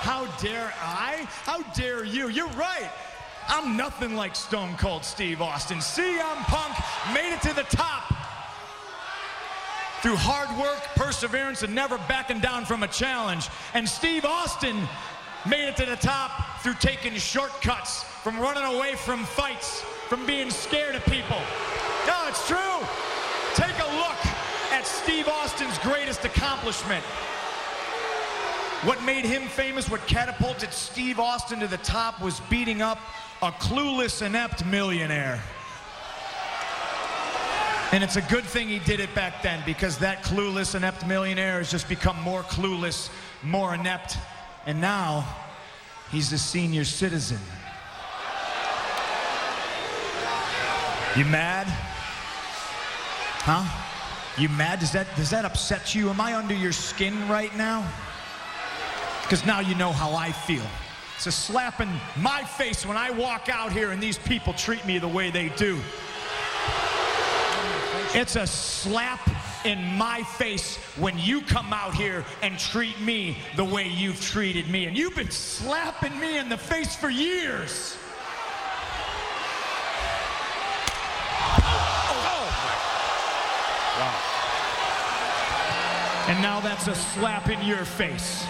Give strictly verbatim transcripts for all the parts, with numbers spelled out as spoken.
How dare I? How dare you? You're right. I'm nothing like Stone Cold Steve Austin. C M Punk made it to the top through hard work, perseverance, and never backing down from a challenge. And Steve Austin made it to the top through taking shortcuts, from running away from fights, from being scared of people. No, it's true. Take a look at Steve Austin's greatest accomplishment. What made him famous, what catapulted Steve Austin to the top, was beating up a clueless, inept millionaire. And it's a good thing he did it back then, because that clueless, inept millionaire has just become more clueless, more inept, and now he's a senior citizen. You mad? Huh? You mad? Does that, does that upset you? Am I under your skin right now? Because now you know how I feel. It's a slap in my face when I walk out here and these people treat me the way they do. It's a slap in my face when you come out here and treat me the way you've treated me. And you've been slapping me in the face for years. Wow. And now that's a slap in your face.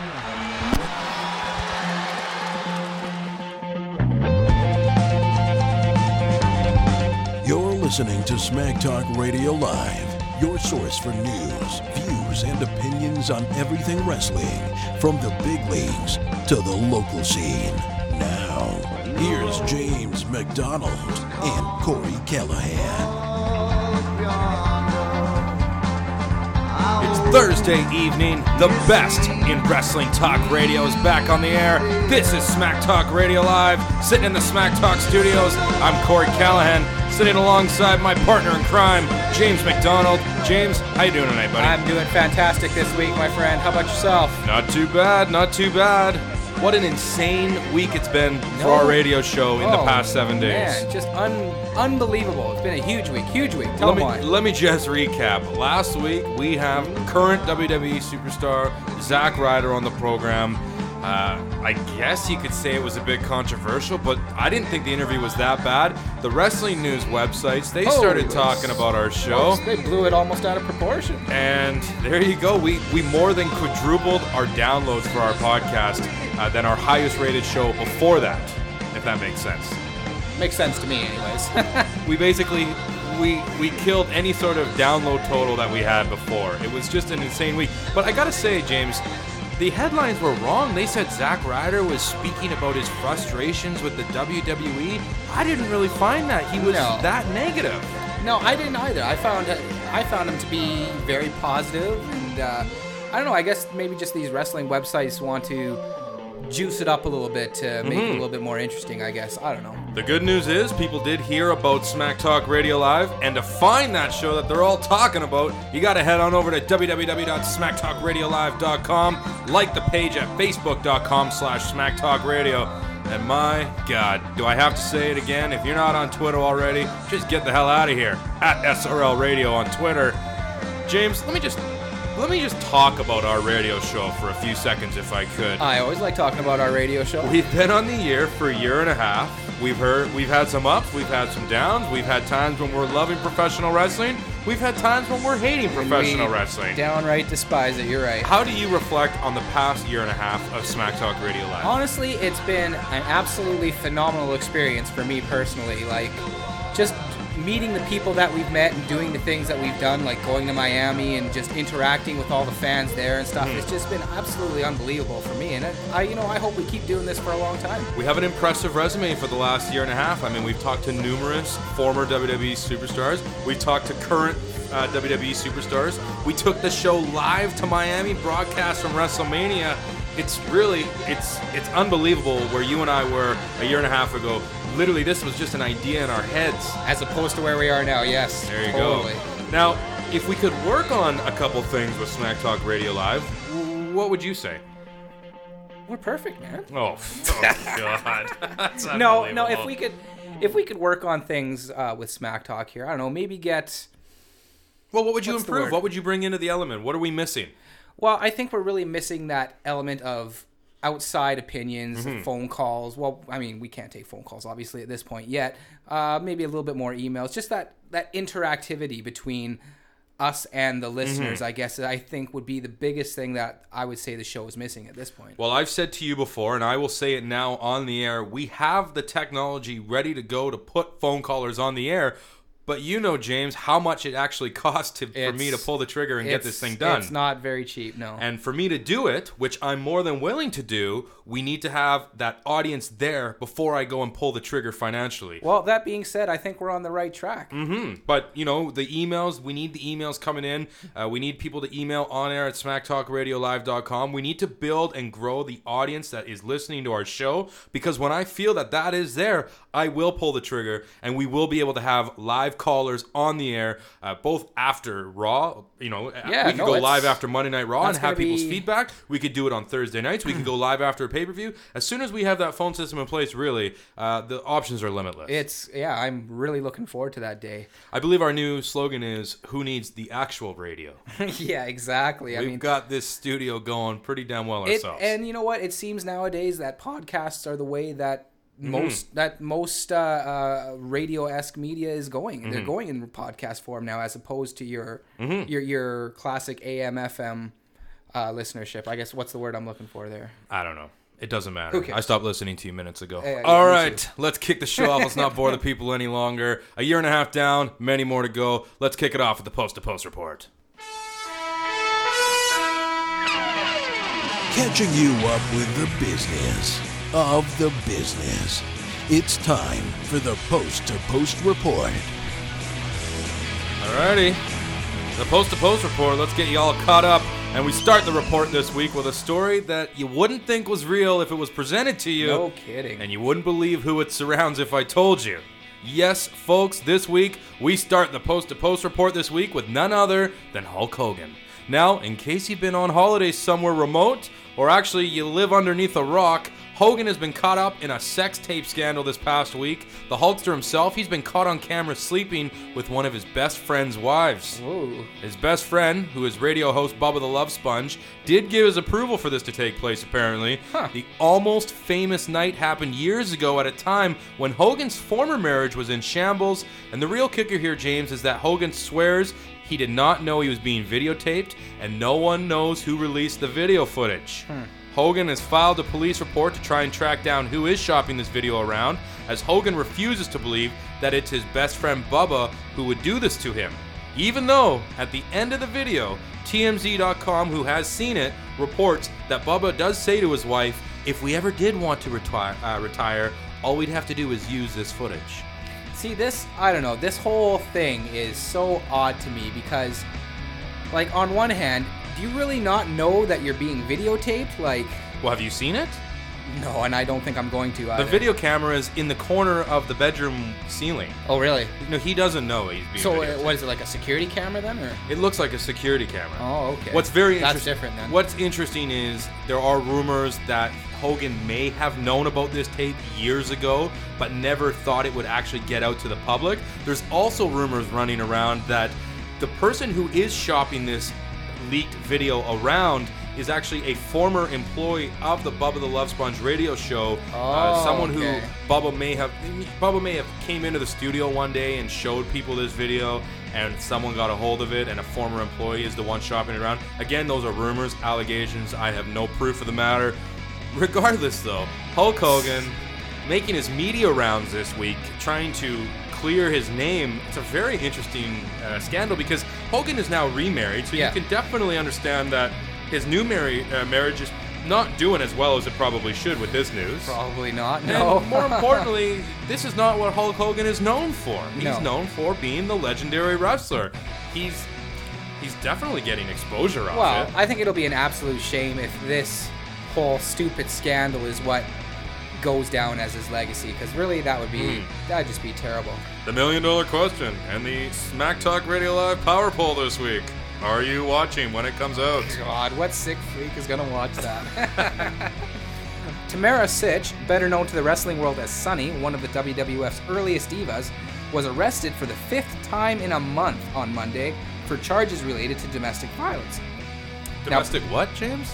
You're listening to Smack Talk Radio Live, your source for news, views, and opinions on everything wrestling, from the big leagues to the local scene. Now, here's James McDonald and Corey Callahan. It's Thursday evening. The best in wrestling talk radio is back on the air. This is Smack Talk Radio Live. Sitting in the Smack Talk studios, I'm Corey Callahan, sitting alongside my partner in crime, James McDonald. James, how you doing tonight, buddy? I'm doing fantastic this week, my friend. How about yourself? Not too bad, not too bad. What an insane week it's been no. for our radio show in oh, the past seven days. Man, just un- unbelievable. It's been a huge week, huge week. Tell let me, why. Let me just recap. Last week, we have current W W E superstar Zack Ryder on the program. Uh, I guess you could say it was a bit controversial, but I didn't think the interview was that bad. The Wrestling News websites, they oh, started talking about our show. They blew it almost out of proportion. And there you go. We we more than quadrupled our downloads for our podcast uh, than our highest rated show before that, if that makes sense. Makes sense to me anyways. we basically, we, we killed any sort of download total that we had before. It was just an insane week. But I gotta say, James, the headlines were wrong. They said Zack Ryder was speaking about his frustrations with the W W E. I didn't really find that he was no. that negative. No, I didn't either. I found I found him to be very positive, and uh, I don't know. I guess maybe just these wrestling websites want to juice it up a little bit to make mm-hmm. it a little bit more interesting, I guess. I don't know. The good news is people did hear about Smack Talk Radio Live, and to find that show that they're all talking about, you got to head on over to w w w dot smack talk radio live dot com, like the page at facebook dot com slash smack talk radio. And my God, do I have to say it again? If you're not on Twitter already, just get the hell out of here. At S R L Radio on Twitter. James, let me just... Let me just talk about our radio show for a few seconds, if I could. I always like talking about our radio show. We've been on the air for a year and a half. We've heard, we've had some ups, we've had some downs. We've had times when we're loving professional wrestling. We've had times when we're hating professional we wrestling. Downright despise it. You're right. How do you reflect on the past year and a half of Smack Talk Radio Live? Honestly, it's been an absolutely phenomenal experience for me personally. Like, just meeting the people that we've met and doing the things that we've done, like going to Miami and just interacting with all the fans there and stuff. Mm. It's just been absolutely unbelievable for me, and I, I, you know, I hope we keep doing this for a long time. We have an impressive resume for the last year and a half. I mean, we've talked to numerous former W W E superstars. We've talked to current uh, W W E superstars. We took the show live to Miami, broadcast from WrestleMania. It's really, it's it's unbelievable where you and I were a year and a half ago. Literally, this was just an idea in our heads. As opposed to where we are now, yes. There you totally. go. Now, if we could work on a couple things with Smack Talk Radio Live, what would you say? We're perfect, man. Oh, oh God. That's no, no. If we could, if we could work on things uh, with Smack Talk here, I don't know. Maybe get. Well, what would you improve? What would you bring into the element? What are we missing? Well, I think we're really missing that element of outside opinions, Mm-hmm. phone calls. Well, I mean, we can't take phone calls, obviously, at this point yet. Uh, maybe a little bit more emails. Just that, that interactivity between us and the listeners, Mm-hmm. I guess, I think would be the biggest thing that I would say the show is missing at this point. Well, I've said to you before, and I will say it now on the air, we have the technology ready to go to put phone callers on the air. But you know, James, how much it actually costs to, for me to pull the trigger and get this thing done. It's not very cheap, no. And for me to do it, which I'm more than willing to do, we need to have that audience there before I go and pull the trigger financially. Well, that being said, I think we're on the right track. Mm-hmm. But, you know, the emails, we need the emails coming in. Uh, we need people to email on air at smack talk radio live dot com. We need to build and grow the audience that is listening to our show, because when I feel that that is there, I will pull the trigger and we will be able to have live callers on the air, uh, both after Raw. You know, Yeah, we could no, go it's- live after Monday Night Raw and that's have gonna people's be- feedback. We could do it on Thursday nights. We could go live after a pay-per-view. As soon as we have that phone system in place, really, uh, the options are limitless. It's, yeah, I'm really looking forward to that day. I believe our new slogan is, who needs the actual radio? Yeah, exactly. I We've mean, got this studio going pretty damn well it, ourselves. and you know what? It seems nowadays that podcasts are the way that Mm-hmm. most that most uh, uh, radio-esque media is going. Mm-hmm. They're going in podcast form now, as opposed to your your your classic A M F M uh, listenership. I guess what's the word I'm looking for there? I don't know. It doesn't matter. Who cares? I stopped listening to you minutes ago. Yeah, yeah, All me right, too. let's kick the show off. Let's not bore the people any longer. A year and a half down, many more to go. Let's kick it off with the post-to-post report. Catching you up with the business of the business. It's time for the post-to-post report. Alrighty. The post-to-post report, let's get you all caught up. And we start the report this week with a story that you wouldn't think was real if it was presented to you. No kidding. And you wouldn't believe who it surrounds if I told you. Yes, folks, this week, we start the post-to-post report this week with none other than Hulk Hogan. Now, in case you've been on holiday somewhere remote, or actually you live underneath a rock, Hogan has been caught up in a sex tape scandal this past week. The Hulkster himself, he's been caught on camera sleeping with one of his best friend's wives. Whoa. His best friend, who is radio host Bubba the Love Sponge, did give his approval for this to take place, apparently. Huh. The almost famous night happened years ago at a time when Hogan's former marriage was in shambles, and the real kicker here, James, is that Hogan swears he did not know he was being videotaped, and no one knows who released the video footage. Hmm. Hogan has filed a police report to try and track down who is shopping this video around, as Hogan refuses to believe that it's his best friend Bubba who would do this to him. Even though, at the end of the video, T M Z dot com, who has seen it, reports that Bubba does say to his wife, if we ever did want to retire, uh, retire, all we'd have to do is use this footage. See, this, I don't know, this whole thing is so odd to me because, like, on one hand, do you really not know that you're being videotaped? Like, Well, have you seen it? no, and I don't think I'm going to The either. video camera is in the corner of the bedroom ceiling. Oh, really? No, he doesn't know he's being So, uh, videotaped. what is it, like a security camera then, or? It looks like a security camera. Oh, okay. What's very That's interesting. different then. What's interesting is there are rumors that Hogan may have known about this tape years ago, but never thought it would actually get out to the public. There's also rumors running around that the person who is shopping this leaked video around is actually a former employee of the Bubba the Love Sponge radio show. uh, Oh, someone okay. who Bubba may have Bubba may have came into the studio one day and showed people this video, and someone got a hold of it, and a former employee is the one shopping it around. Again, those are rumors, allegations. I have no proof of the matter. Regardless, though, Hulk Hogan making his media rounds this week, trying to clear his name. It's a very interesting uh, scandal because Hogan is now remarried, so Yeah. you can definitely understand that his new marri- uh, marriage is not doing as well as it probably should with this news. Probably not, no. And more importantly, this is not what Hulk Hogan is known for. He's No. known for being the legendary wrestler. He's he's definitely getting exposure off Well, it. I think it'll be an absolute shame if this whole stupid scandal is what goes down as his legacy, because really that would be, that'd just be terrible. The million dollar question and the Smack Talk Radio Live Power Poll this week. Are you watching when it comes out? God, what sick freak is gonna watch that? Tamara Sitch, better known to the wrestling world as Sunny, one of the W W F's earliest divas, was arrested for the fifth time in a month on Monday for charges related to domestic violence. Domestic what, James?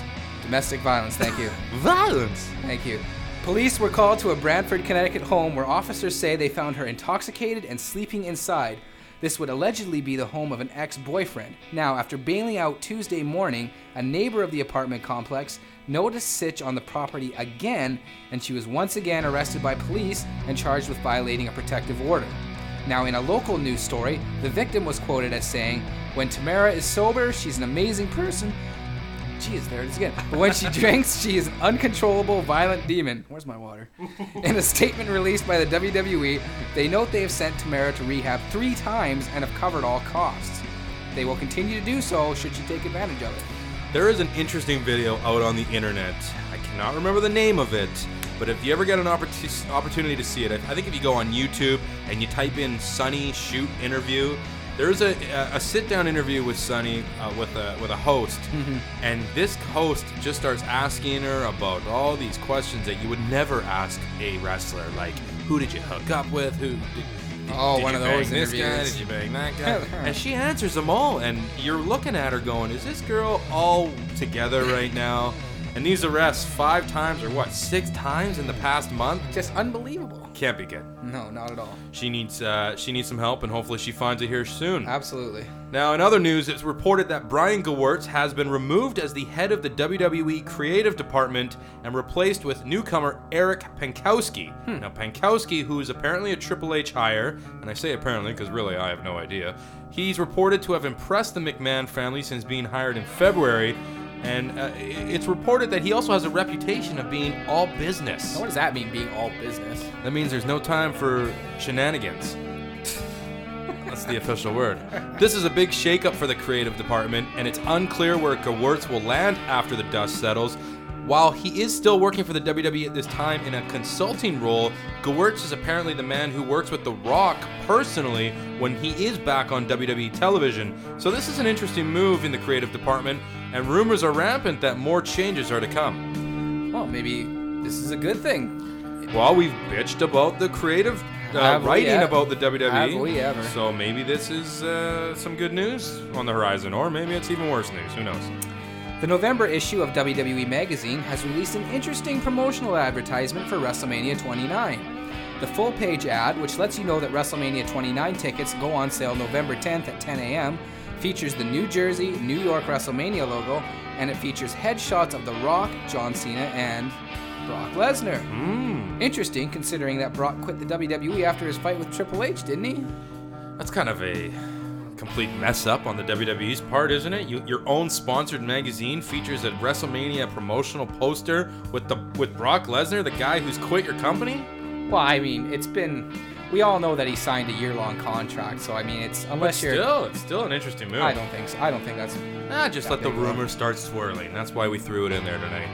Domestic violence, thank you. Violence? Thank you. Police were called to a Brantford, Connecticut home where officers say they found her intoxicated and sleeping inside. This would allegedly be the home of an ex-boyfriend. Now, after bailing out Tuesday morning, a neighbor of the apartment complex noticed Sitch on the property again, and she was once again arrested by police and charged with violating a protective order. Now, in a local news story, the victim was quoted as saying, "When Tamara is sober, she's an amazing person. Jeez, there it is again. But when she drinks, she is an uncontrollable, violent demon." Where's my water? In a statement released by the W W E, they note they have sent Tamara to rehab three times and have covered all costs. They will continue to do so should she take advantage of it. There is an interesting video out on the internet. I cannot remember the name of it, but if you ever get an oppor- opportunity to see it, I think if you go on YouTube and you type in Sunny Shoot interview, there's a, a, a sit-down interview with Sunny uh, with a with a host, mm-hmm. and this host just starts asking her about all these questions that you would never ask a wrestler, like who did you hook up with, who did, oh, did one you of bang those this interviews. guy, did you bang that guy, and she answers them all, and you're looking at her going, is this girl all together right now? And these arrests five times or what, six times in the past month? Just unbelievable. Can't be good. No, not at all. She needs uh, she needs some help, and hopefully she finds it here soon. Absolutely. Now, in other news, it's reported that Brian Gewirtz has been removed as the head of the W W E creative department and replaced with newcomer Eric Pankowski. Hmm. Now, Pankowski, who is apparently a Triple H hire, and I say apparently because really I have no idea, he's reported to have impressed the McMahon family since being hired in February. And uh, it's reported that he also has a reputation of being all business. Now, what does that mean, being all business? That means there's no time for shenanigans. That's the official word. This is a big shakeup for the creative department, and it's unclear where Gewirtz will land after the dust settles. While he is still working for the W W E at this time in a consulting role, Gewirtz is apparently the man who works with The Rock personally when he is back on W W E television. So this is an interesting move in the creative department, and rumors are rampant that more changes are to come. Well, maybe this is a good thing. Well, we've bitched about the creative uh, writing about the W W E. Have we ever? So maybe this is uh, some good news on the horizon, or maybe it's even worse news. Who knows? The November issue of W W E Magazine has released an interesting promotional advertisement for WrestleMania twenty-nine. The full-page ad, which lets you know that WrestleMania twenty-nine tickets go on sale November tenth at ten a.m., features the New Jersey, New York WrestleMania logo, and it features headshots of The Rock, John Cena, and Brock Lesnar. Mm. Interesting, considering that Brock quit the W W E after his fight with Triple H, didn't he? That's kind of a complete mess up on the W W E's part, isn't it? You, your own sponsored magazine features a WrestleMania promotional poster with the with Brock Lesnar, the guy who's quit your company? Well, I mean, it's been... We all know that he signed a year-long contract, so I mean, it's... Unless but you're... still, it's still an interesting move. I don't think so. I don't think that's... Ah, just that let the big rumors start swirling. That's why we threw it in there tonight.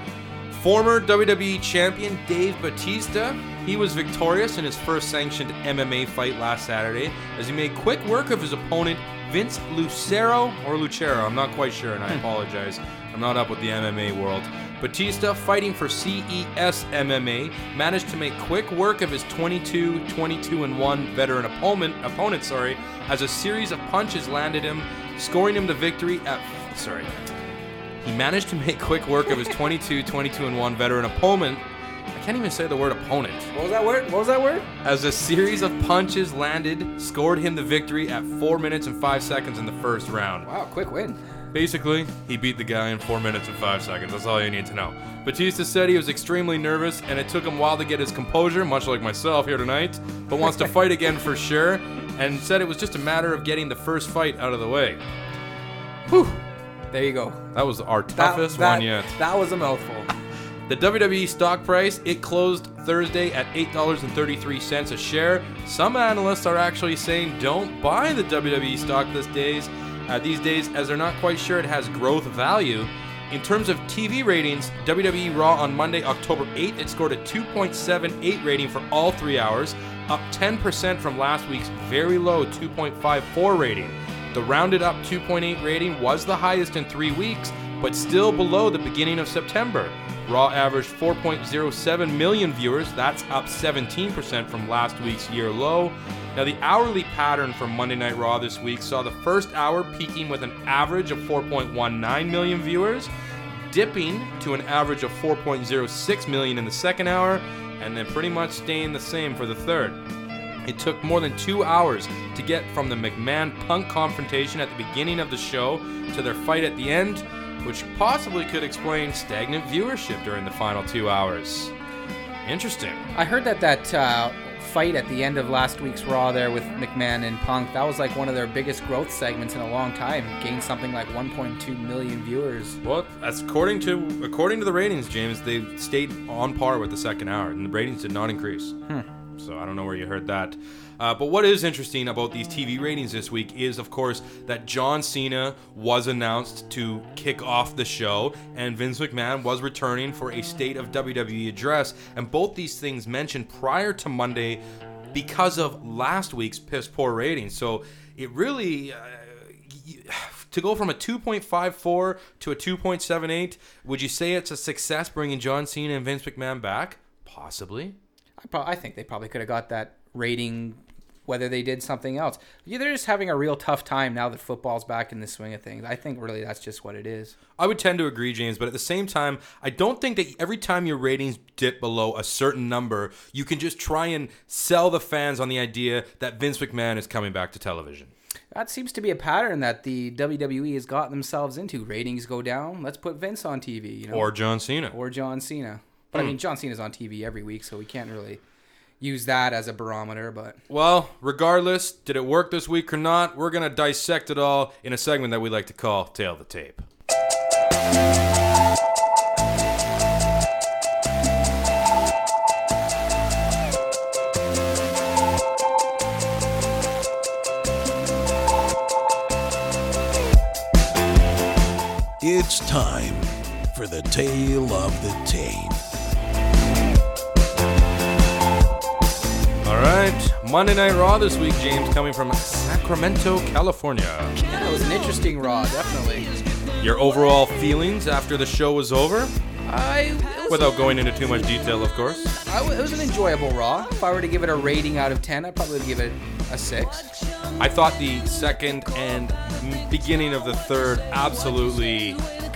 Former W W E champion Dave Batista, he was victorious in his first sanctioned M M A fight last Saturday as he made quick work of his opponent Vince Lucero, or Lucero, I'm not quite sure, and I apologize. I'm not up with the M M A world. Batista, fighting for C E S M M A, managed to make quick work of his twenty-two twenty-two and one veteran opponent, opponent sorry, as a series of punches landed him, scoring him the victory at... Sorry. He managed to make quick work of his twenty-two twenty-two and one veteran opponent. I can't even say the word opponent. What was that word? What was that word? As a series of punches landed, scored him the victory at four minutes and five seconds in the first round. Wow, quick win. Basically, he beat the guy in four minutes and five seconds. That's all you need to know. Batista said he was extremely nervous, and it took him a while to get his composure, much like myself here tonight, but wants to fight again for sure, and said it was just a matter of getting the first fight out of the way. Whew. There you go. That was our That, toughest that, one yet. That was a mouthful. The W W E stock price, it closed Thursday at eight dollars and thirty-three cents a share. Some analysts are actually saying don't buy the W W E stock these days, uh, these days as they're not quite sure it has growth value. In terms of T V ratings, W W E Raw on Monday, October eighth, it scored a two point seven eight rating for all three hours, up ten percent from last week's very low two point five four rating. The rounded up two point eight rating was the highest in three weeks, but still below the beginning of September. Raw averaged four point oh seven million viewers, that's up seventeen percent from last week's year low. Now the hourly pattern for Monday Night Raw this week saw the first hour peaking with an average of four point one nine million viewers. dipping to an average of four point oh six million in the second hour, and then pretty much staying the same for the third. It took more than two hours to get from the McMahon-Punk confrontation at the beginning of the show to their fight at the end, which possibly could explain stagnant viewership during the final two hours. Interesting. I heard that that uh, fight at the end of last week's Raw there with McMahon and Punk, that was like one of their biggest growth segments in a long time. Gained something like one point two million viewers. Well, that's according to according to the ratings, James, they stayed on par with the second hour, and the ratings did not increase. Hmm. So I don't know where you heard that. Uh, but what is interesting about these T V ratings this week is, of course, that John Cena was announced to kick off the show, and Vince McMahon was returning for a State of W W E address. And both these things mentioned prior to Monday because of last week's piss poor ratings. So it really... Uh, to go from a two point five four to a two point seven eight, would you say it's a success bringing John Cena and Vince McMahon back? Possibly. I, pro- I think they probably could have got that rating whether they did something else. Yeah, they're just having a real tough time now that football's back in the swing of things. I think really that's just what it is. I would tend to agree, James, but at the same time, I don't think that every time your ratings dip below a certain number, you can just try and sell the fans on the idea that Vince McMahon is coming back to television. That seems to be a pattern that the W W E has got themselves into. Ratings go down, let's put Vince on T V. You know? Or John Cena. Or John Cena. But hmm. I mean, John Cena's on T V every week, so we can't really use that as a barometer. But well, regardless, did it work this week or not? We're going to dissect it all in a segment that we like to call Tail the Tape. It's time for the Tale of the Tape. All right, Monday Night Raw this week, James, coming from Sacramento, California. Yeah, it was an interesting Raw, definitely. Your overall feelings after the show was over? I Without going into too much detail, of course. I, it was an enjoyable Raw. If I were to give it a rating out of ten, I'd probably give it a six. I thought the second and beginning of the third absolutely,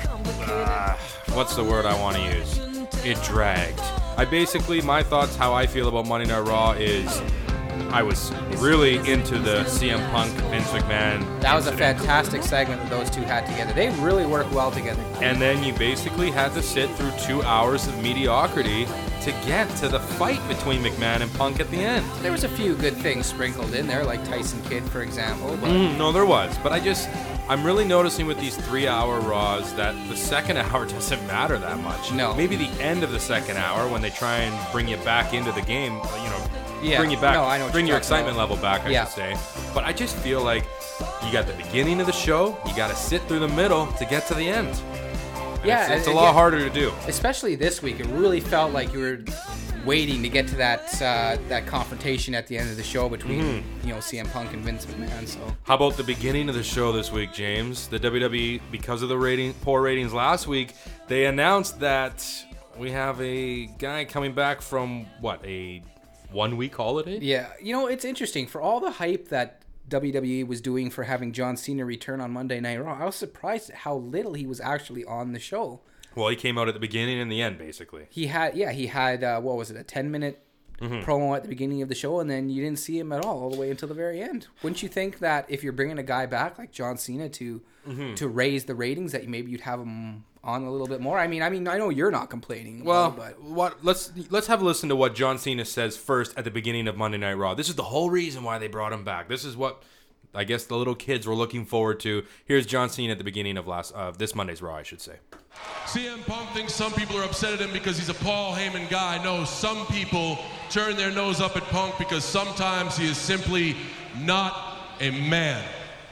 uh, what's the word I want to use? It dragged. I basically, my thoughts, how I feel about Monday Night Raw is I was really into the C M Punk, Vince McMahon That was incident. a fantastic segment that those two had together. They really work well together. And then you basically had to sit through two hours of mediocrity to get to the fight between McMahon and Punk at the end. There was a few good things sprinkled in there, like Tyson Kidd, for example. But Mm, no, there was. But I just, I'm really noticing with these three-hour Raws that the second hour doesn't matter that much. No. Maybe the end of the second hour when they try and bring you back into the game, you know, Yeah. bring you back, No, I know what bring you're your talking excitement about. level back, I Yeah. should say. But I just feel like you got the beginning of the show, you got to sit through the middle to get to the end. And Yeah, it's, it's a and- lot yeah. harder to do. especially this week, it really felt like you were waiting to get to that uh, that confrontation at the end of the show between Mm-hmm. you know C M Punk and Vince McMahon. So How about the beginning of the show this week, James? The W W E, because of the rating, poor ratings last week, they announced that we have a guy coming back from, what, a one-week holiday? yeah, you know it's interesting for all the hype that W W E was doing for having John Cena return on Monday Night Raw. I was surprised at how little he was actually on the show. Well, he came out at the beginning and the end, basically. He had yeah he had uh, what was it a ten minute Mm-hmm. promo at the beginning of the show, and then you didn't see him at all all the way until the very end. Wouldn't you think that if you're bringing a guy back like John Cena to Mm-hmm. to raise the ratings, that maybe you'd have him on a little bit more? I mean, I mean, I know you're not complaining. Well, about it, but what? Let's let's have a listen to what John Cena says first at the beginning of Monday Night Raw. This is the whole reason why they brought him back. This is what I guess the little kids were looking forward to. Here's John Cena at the beginning of last of this Monday's Raw, I should say. C M Punk thinks some people are upset at him because he's a Paul Heyman guy. No, some people turn their nose up at Punk because sometimes he is simply not a man.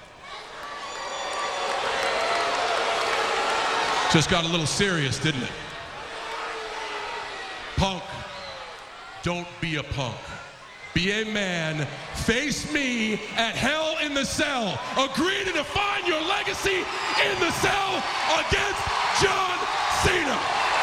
Just got a little serious, didn't it? Punk, don't be a punk. Be a man. Face me at Hell in the Cell. Agree to define your legacy in the cell against John Cena.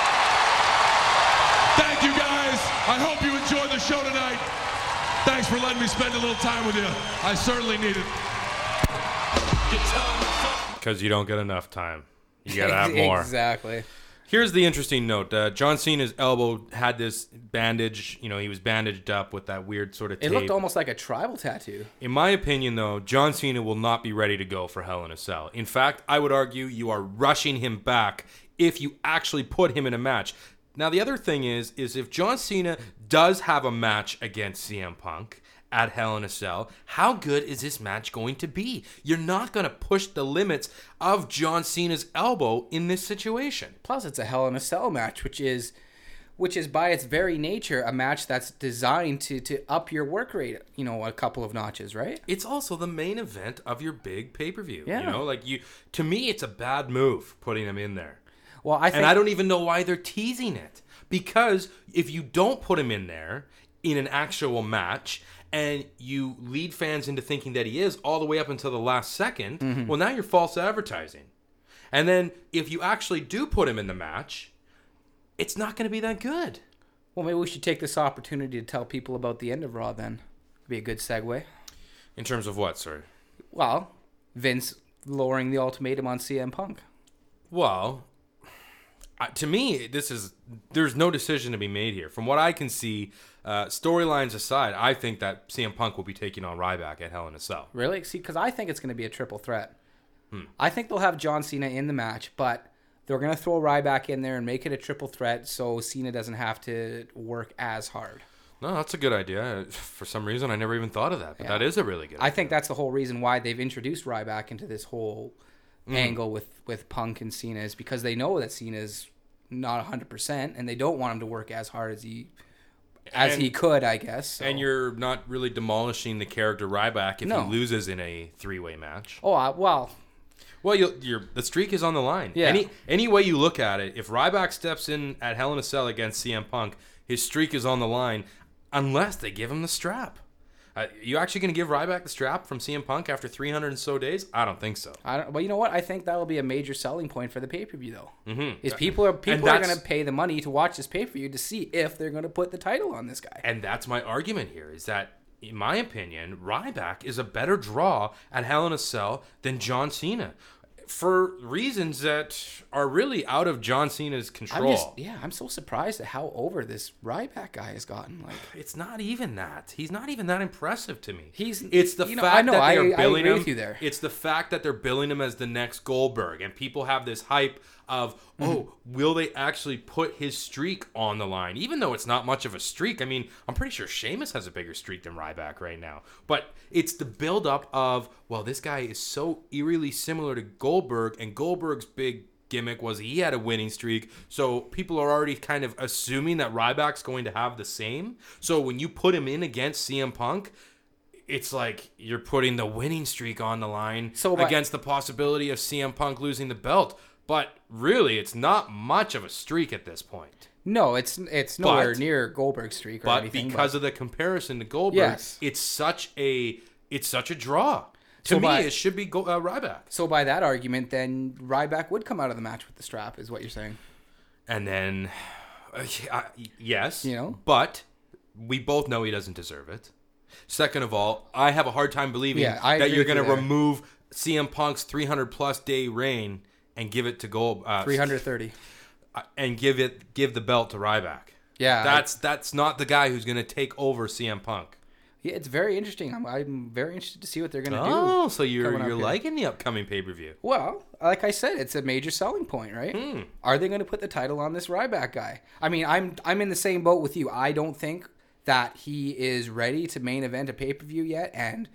Thank you, guys. I hope you enjoyed the show tonight. Thanks for letting me spend a little time with you. I certainly need it. Because you don't get enough time. You gotta have more. Exactly. Here's the interesting note. Uh, John Cena's elbow had this bandage. You know, he was bandaged up with that weird sort of tape. It looked almost like a tribal tattoo. In my opinion, though, John Cena will not be ready to go for Hell in a Cell. In fact, I would argue you are rushing him back if you actually put him in a match. Now, the other thing is, is if John Cena does have a match against C M Punk at Hell in a Cell, how good is this match going to be? You're not going to push the limits of John Cena's elbow in this situation. Plus, it's a Hell in a Cell match, which is, which is by its very nature a match that's designed to to up your work rate, you know, a couple of notches, right? It's also the main event of your big pay-per-view. Yeah. You know, like you. To me, it's a bad move putting him in there. Well, I think, and I don't even know why they're teasing it, because if you don't put him in there in an actual match, and you lead fans into thinking that he is all the way up until the last second, mm-hmm. well, now you're false advertising. And then if you actually do put him in the match, it's not going to be that good. Well, maybe we should take this opportunity to tell people about the end of Raw then. It'd be a good segue. In terms of what, sorry? Well, Vince lowering the ultimatum on C M Punk. Well, uh, to me, this is there's no decision to be made here. From what I can see, uh, storylines aside, I think that C M Punk will be taking on Ryback at Hell in a Cell. Really? See, because I think it's going to be a triple threat. Hmm. I think they'll have John Cena in the match, but they're going to throw Ryback in there and make it a triple threat so Cena doesn't have to work as hard. No, that's a good idea. For some reason, I never even thought of that, but yeah. that is a really good idea. I think that's the whole reason why they've introduced Ryback into this whole mm. angle with, with Punk and Cena, is because they know that Cena's not one hundred percent, and they don't want him to work as hard as he as and, he could, I guess. So. And you're not really demolishing the character Ryback if no. he loses in a three-way match. Oh, uh, well... Well, you'll, you're, the streak is on the line. Yeah. Any any way you look at it, if Ryback steps in at Hell in a Cell against C M Punk, his streak is on the line, unless they give him the strap. Uh, you actually going to give Ryback the strap from C M Punk after three hundred and so days? I don't think so. I don't. Well, you know what? I think that will be a major selling point for the pay-per-view, though. Mm-hmm. Is people are people are going to pay the money to watch this pay-per-view to see if they're going to put the title on this guy. And that's my argument here, is that, in my opinion, Ryback is a better draw at Hell in a Cell than John Cena, for reasons that are really out of John Cena's control. I'm just, yeah, I'm so surprised at how over this Ryback guy has gotten. Like, it's not even that. He's not even that impressive to me. He's. It's the you know, fact I know, that they are I, billing I agree him. with you there. It's the fact that they're billing him as the next Goldberg, and people have this hype of, oh, mm-hmm. will they actually put his streak on the line? Even though it's not much of a streak. I mean, I'm pretty sure Sheamus has a bigger streak than Ryback right now. But it's the build-up of, well, this guy is so eerily similar to Goldberg, and Goldberg's big gimmick was he had a winning streak, so people are already kind of assuming that Ryback's going to have the same. So when you put him in against C M Punk, it's like you're putting the winning streak on the line so by- against the possibility of C M Punk losing the belt. But really, it's not much of a streak at this point. No, it's it's nowhere but, near Goldberg's streak or but anything. Because but... of the comparison to Goldberg, yes. it's such a it's such a draw. To so me, by, it should be Go, uh, Ryback. So by that argument, then Ryback would come out of the match with the strap, is what you're saying. And then, uh, yes, you know, but we both know he doesn't deserve it. Second of all, I have a hard time believing yeah, I that you're going to there. remove C M Punk's three hundred plus day reign and give it to Gold. Uh, three hundred thirty and give it give the belt to Ryback. Yeah, that's I, that's not the guy who's going to take over C M Punk. Yeah, it's very interesting. I'm, I'm very interested to see what they're going to oh, do. Oh, so you're you're here. liking the upcoming pay per view? Well, like I said, it's a major selling point, right? Hmm. Are they going to put the title on this Ryback guy? I mean, I'm I'm in the same boat with you. I don't think that he is ready to main event a pay per view yet and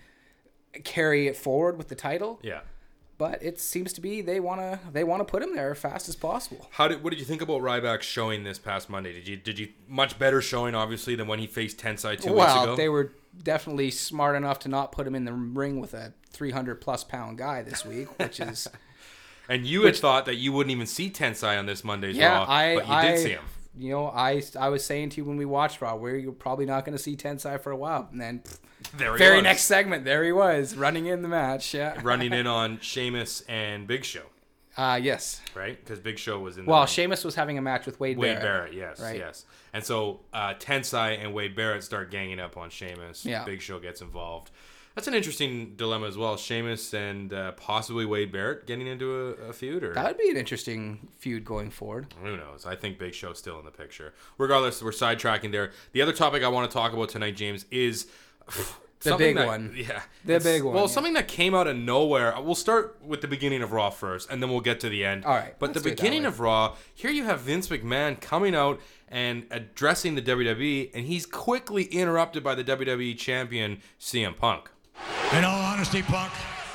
carry it forward with the title. Yeah. But it seems to be they want to they want to put him there as fast as possible. How did what did you think about Ryback showing this past Monday? Did you did you much better showing obviously than when he faced Tensai two well, weeks ago? Well, they were definitely smart enough to not put him in the ring with a three hundred plus pound guy this week, which is. And you which, had thought that you wouldn't even see Tensai on this Monday's yeah, Raw, I, but you I, did see him. You know, I I was saying to you when we watched Raw, where you're probably not going to see Tensai for a while, and then. Pff, There he Very was. next segment, there he was, running in the match. Yeah, running in on Sheamus and Big Show. Uh yes. Right, because Big Show was in. The well, ring. Sheamus was having a match with Wade, Wade Barrett. Barrett, yes, right? yes. And so uh, Tensai and Wade Barrett start ganging up on Sheamus. Yeah. Big Show gets involved. That's an interesting dilemma as well. Sheamus and uh, possibly Wade Barrett getting into a, a feud, or That would be an interesting feud going forward. who knows? I think Big Show's still in the picture. Regardless, we're sidetracking there. The other topic I want to talk about tonight, James, is The something big that- one. Yeah, The it's- big one, Well, yeah. something that came out of nowhere. We'll start with the beginning of Raw first, and then we'll get to the end. All right, But the let's do it that beginning way. of Raw, here you have Vince McMahon coming out and addressing the W W E, and he's quickly interrupted by the W W E champion C M Punk. In all honesty, Punk,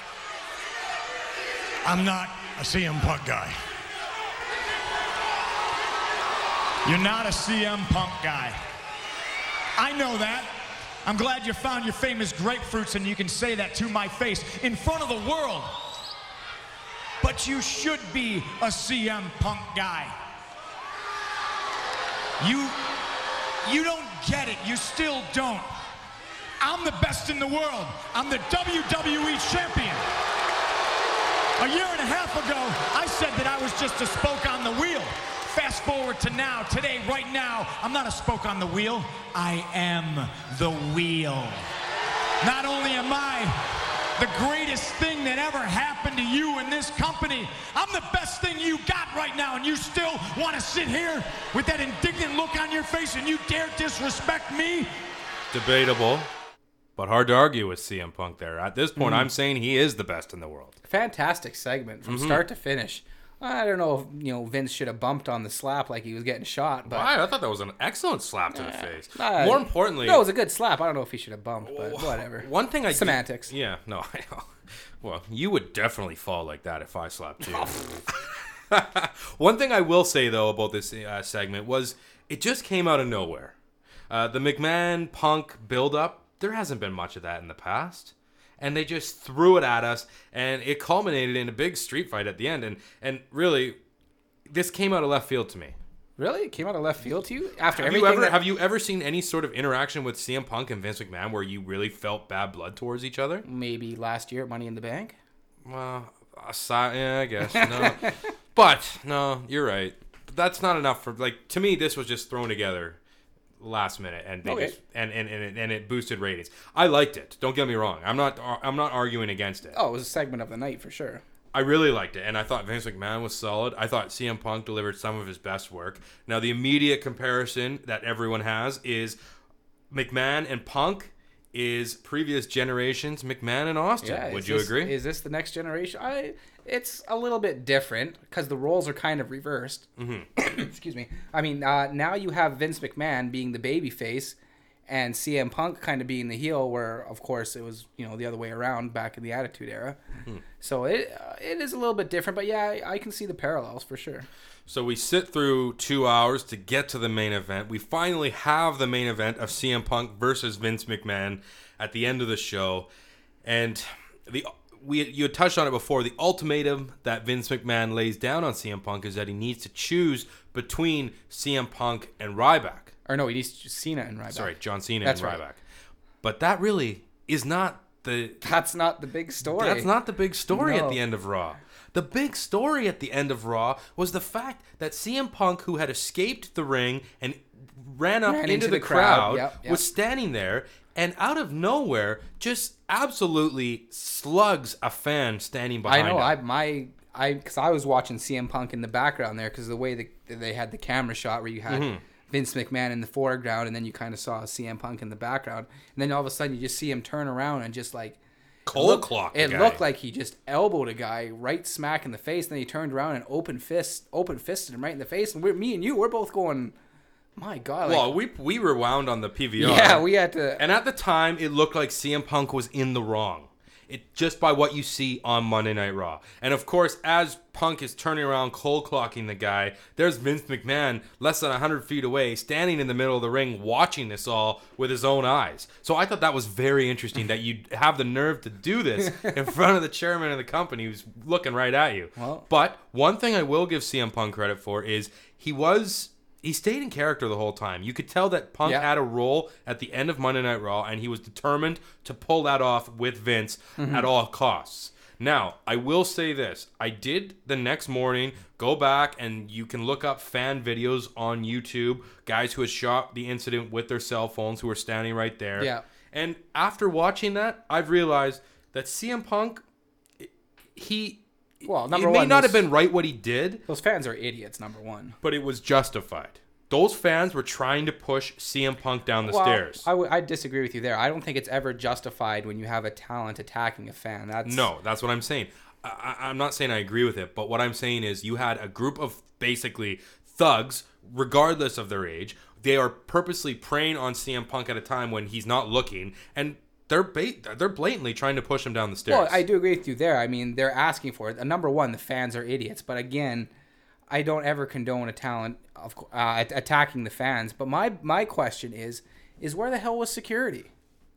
I'm not a C M Punk guy. You're not a C M Punk guy. I know that. I'm glad you found your famous grapefruits and you can say that to my face in front of the world. But you should be a C M Punk guy. You, you don't get it. You still don't. I'm the best in the world. I'm the W W E champion. A year and a half ago, I said that I was just a spoke on the wheel. Fast forward to now, today, right now, I'm not a spoke on the wheel. I am the wheel. Not only am I the greatest thing that ever happened to you in this company, I'm the best thing you got right now, and you still want to sit here with that indignant look on your face and you dare disrespect me? Debatable, but hard to argue with C M Punk there. At this point, I'm saying he is the best in the world. Fantastic segment from start to finish. I don't know if, you know, Vince should have bumped on the slap like he was getting shot, but I, I thought that was an excellent slap to the face. uh, More importantly, no, it was a good slap. I don't know if he should have bumped, but whatever. one thing I did- Semantics. yeah, no, I know. Well, you would definitely fall like that if I slapped you. One thing I will say though about this uh, segment was it just came out of nowhere. Uh, the McMahon Punk build-up, there hasn't been much of that in the past. And they just threw it at us, and it culminated in a big street fight at the end. And and really, this came out of left field to me. Really? It came out of left field to you? After Have you everything ever that- have you ever seen any sort of interaction with C M Punk and Vince McMahon where you really felt bad blood towards each other? Maybe last year at Money in the Bank? Well, aside, yeah, I guess no, but no, you're right. That's not enough for like to me. This was just thrown together last minute, and they Okay. just and, and and it, and it boosted ratings. I liked it. Don't get me wrong. I'm not I'm not arguing against it. Oh, it was a segment of the night for sure. I really liked it, and I thought Vince McMahon was solid. I thought C M Punk delivered some of his best work. Now, the immediate comparison that everyone has is McMahon and Punk is previous generations McMahon and Austin. Yeah, Would is you this- agree? Is this the next generation? I. It's a little bit different because the roles are kind of reversed. Mm-hmm. Excuse me. I mean, uh, now you have Vince McMahon being the baby face and C M Punk kind of being the heel, where, of course, it was, you know, the other way around back in the Attitude Era. Mm-hmm. So it uh, it is a little bit different, but yeah, I, I can see the parallels for sure. So we sit through two hours to get to the main event. We finally have the main event of C M Punk versus Vince McMahon at the end of the show. And the we you had touched on it before. The ultimatum that Vince McMahon lays down on C M Punk is that he needs to choose between C M Punk and Ryback. Or no, he needs Cena and Ryback. Sorry, John Cena That's and right. Ryback. But that really is not the That's not the big story. That's not the big story No. at the end of Raw. The big story at the end of Raw was the fact that C M Punk, who had escaped the ring and ran up Ran into, into the, the crowd, crowd, yep, yep. was standing there and out of nowhere just absolutely slugs a fan standing I behind know. him. I my I because I was watching C M Punk in the background there because the way the, they had the camera shot where you had Mm-hmm. Vince McMahon in the foreground and then you kind of saw C M Punk in the background, and then all of a sudden you just see him turn around and just like Cold look- clock the It guy. looked like he just elbowed a guy right smack in the face. Then he turned around and open fist, open fisted him right in the face. And we're, me and you, we're both going, my God. Like, well, we we rewound on the P V R. yeah, we had to. And at the time, it looked like C M Punk was in the wrong. It just by what you see on Monday Night Raw. And of course, as Punk is turning around, cold clocking the guy, there's Vince McMahon less than one hundred feet away, standing in the middle of the ring, watching this all with his own eyes. So I thought that was very interesting that you'd have the nerve to do this in front of the chairman of the company who's looking right at you. Well- But one thing I will give C M Punk credit for is he was... He stayed in character the whole time. You could tell that Punk Yeah. had a role at the end of Monday Night Raw, and he was determined to pull that off with Vince Mm-hmm. at all costs. Now, I will say this. I did the next morning go back, and you can look up fan videos on YouTube, guys who had shot the incident with their cell phones who were standing right there. Yeah. And after watching that, I've realized that C M Punk, he, Well, he number may one, not those- have been right what he did, Those fans are idiots, number one. but it was justified. Those fans were trying to push C M Punk down the Well, stairs. I, w- I disagree with you there. I don't think it's ever justified when you have a talent attacking a fan. That's No, that's what I'm saying. I, I, I'm not saying I agree with it, but what I'm saying is you had a group of basically thugs, regardless of their age. They are purposely preying on C M Punk at a time when he's not looking, and they're ba- they're blatantly trying to push him down the stairs. Well, I do agree with you there. I mean, they're asking for it. Uh, Number one, the fans are idiots. But again, I don't ever condone a talent of co- uh, at- attacking the fans. But my my question is, is where the hell was security?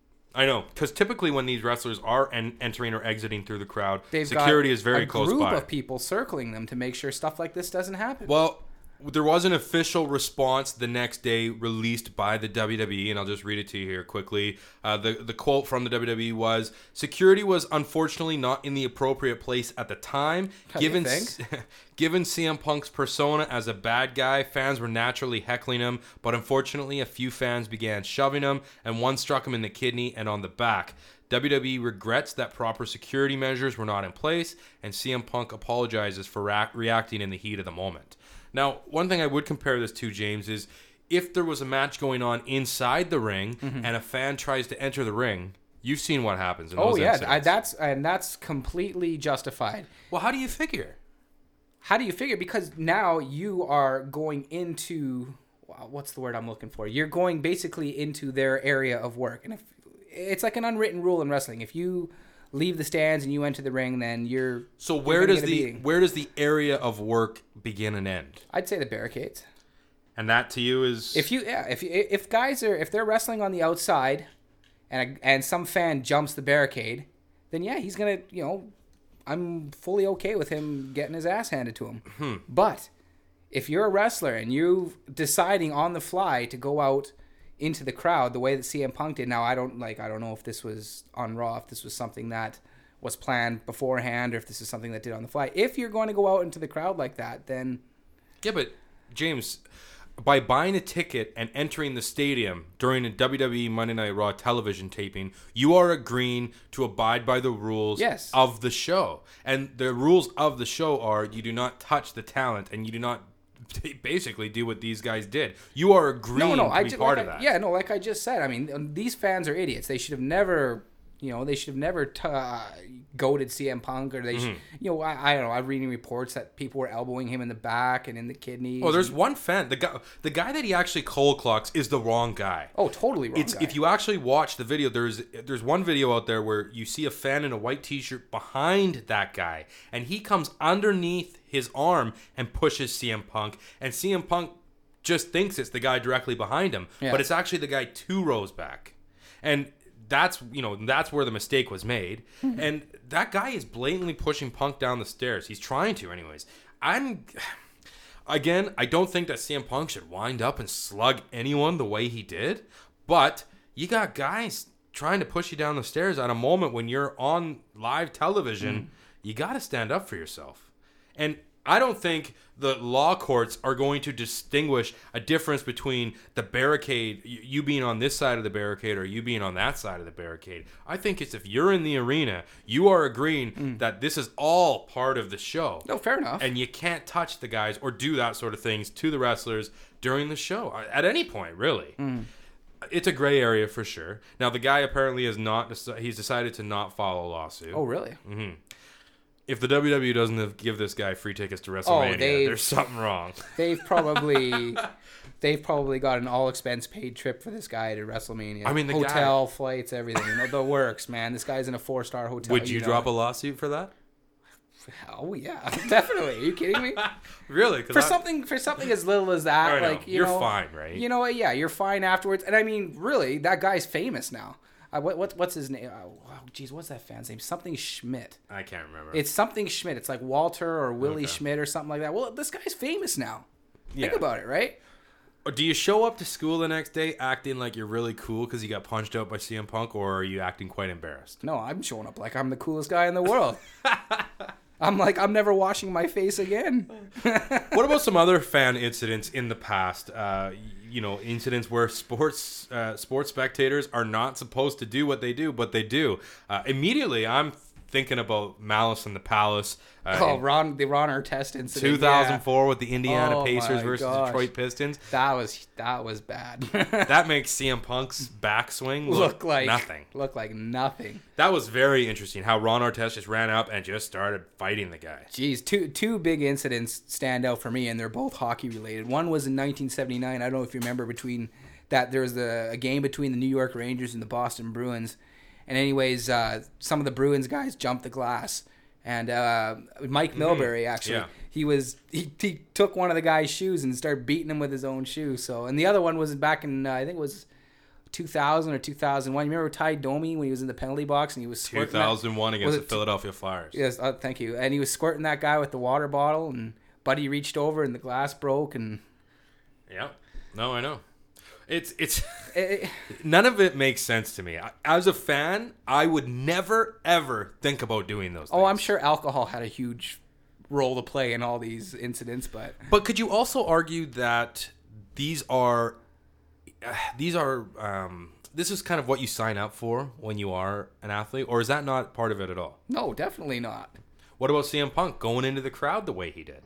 I know, because typically when these wrestlers are en- entering or exiting through the crowd, They've security got is very a close group by. of people circling them to make sure stuff like this doesn't happen. Well, there was an official response the next day released by the W W E, and I'll just read it to you here quickly. Uh, the, the quote from the W W E was, "Security was unfortunately not in the appropriate place at the time. How do you Given, think? given C M Punk's persona as a bad guy, fans were naturally heckling him, but unfortunately a few fans began shoving him, and one struck him in the kidney and on the back. W W E regrets that proper security measures were not in place, and C M Punk apologizes for ra- reacting in the heat of the moment." Now, one thing I would compare this to, James, is if there was a match going on inside the ring Mm-hmm. and a fan tries to enter the ring, you've seen what happens in oh those yeah, I, incidents. that's and that's completely justified. Well, how do you figure? How do you figure? Because now you are going into wow, what's the word I'm looking for? You're going basically into their area of work, and if it's like an unwritten rule in wrestling, if you leave the stands and you enter the ring, then you're So you're where gonna does get a the beating. where does the area of work begin and end? I'd say the barricades. And that to you is If you yeah, if if guys are if they're wrestling on the outside, and a, and some fan jumps the barricade, then yeah, he's gonna you know, I'm fully okay with him getting his ass handed to him. Hmm. But if you're a wrestler and you're deciding on the fly to go out into the crowd the way that C M Punk did, now I don't like I don't know if this was on Raw, if this was something that was planned beforehand, or if this is something that did on the fly. If you're going to go out into the crowd like that, then Yeah, but James, by buying a ticket and entering the stadium during a W W E Monday Night Raw television taping, you are agreeing to abide by the rules Yes. of the show. And the rules of the show are you do not touch the talent and you do not basically do what these guys did. You are agreeing no, no, to I be ju- part like of I- that. Yeah, no, like I just said. I mean, um, these fans are idiots. They should have never, you know, they should have never t- uh, goated C M Punk, or they, Mm-hmm. should, you know, I, I don't know. I'm reading reports that people were elbowing him in the back and in the kidneys. Oh, there's and- one fan. The guy, the guy that he actually cold clocks is the wrong guy. oh, totally wrong. It's guy. if you actually watch the video, there's there's one video out there where you see a fan in a white t-shirt behind that guy, and he comes underneath his arm and pushes C M Punk, and C M Punk just thinks it's the guy directly behind him, Yeah. but it's actually the guy two rows back, and that's you know that's where the mistake was made, and that guy is blatantly pushing Punk down the stairs. He's trying to, anyways. I'm. Again, I don't think that C M Punk should wind up and slug anyone the way he did, but you got guys trying to push you down the stairs at a moment when you're on live television. Mm. You got to stand up for yourself. And I don't think the law courts are going to distinguish a difference between the barricade, y- you being on this side of the barricade or you being on that side of the barricade. I think it's if you're in the arena, you are agreeing that this is all part of the show. no, fair enough. And you can't touch the guys or do that sort of things to the wrestlers during the show at any point, really. It's a gray area for sure. Now, the guy apparently is not, he's decided to not file a lawsuit. oh, really? If the W W E doesn't give this guy free tickets to WrestleMania, they- there's something wrong. They've probably they've probably got an all expense paid trip for this guy to WrestleMania. I mean, the hotel, flights, everything. You know, the works, man. This guy's in a four star hotel. Would you know. drop a lawsuit for that? Oh yeah, definitely. Are you kidding me? Really? 'Cause For I- something for something as little as that, I know. like you You're know, fine, right? You know what? Yeah, you're fine afterwards. And I mean, really, that guy's famous now. Uh, what, what what's his name? Oh, wow, geez, what's that fan's name? Something Schmidt. I can't remember. It's something Schmidt. It's like Walter or Willie Okay. Schmidt or something like that. Well, this guy's famous now. Think Yeah. about it, right? Or do you show up to school the next day acting like you're really cool because you got punched out by C M Punk, or are you acting quite embarrassed? No, I'm showing up like I'm the coolest guy in the world. I'm like, I'm never washing my face again. What about some other fan incidents in the past? Uh, you know, incidents where sports uh, sports spectators are not supposed to do what they do, but they do. Uh, immediately, I'm thinking about Malice in the Palace. Uh, oh, Ron, the Ron Artest incident. two thousand four yeah. with the Indiana Oh, Pacers my versus gosh. Detroit Pistons. That was that was bad. That makes C M Punk's backswing look, look like nothing. Look like nothing. That was very interesting. How Ron Artest just ran up and just started fighting the guy. Jeez, two two big incidents stand out for me, and they're both hockey related. One was in nineteen seventy-nine. I don't know if you remember between that. There was the, a game between the New York Rangers and the Boston Bruins. And anyways, uh, some of the Bruins guys jumped the glass, and uh, Mike Milbury actually Yeah. he was he, he took one of the guy's shoes and started beating him with his own shoe. So, and the other one was back in uh, I think it was two thousand or two thousand one. You remember Ty Domi when he was in the penalty box and he was two squirting thousand one that, against was the Philadelphia Flyers. Yes, uh, thank you. And he was squirting that guy with the water bottle, and Buddy reached over and the glass broke, and Yeah. No, I know. It's it's it, none of it makes sense to me. I, as a fan, I would never ever think about doing those things. oh, I'm sure alcohol had a huge role to play in all these incidents, but But could you also argue that these are uh, these are um, this is kind of what you sign up for when you are an athlete, or is that not part of it at all? no, definitely not. What about C M Punk going into the crowd the way he did?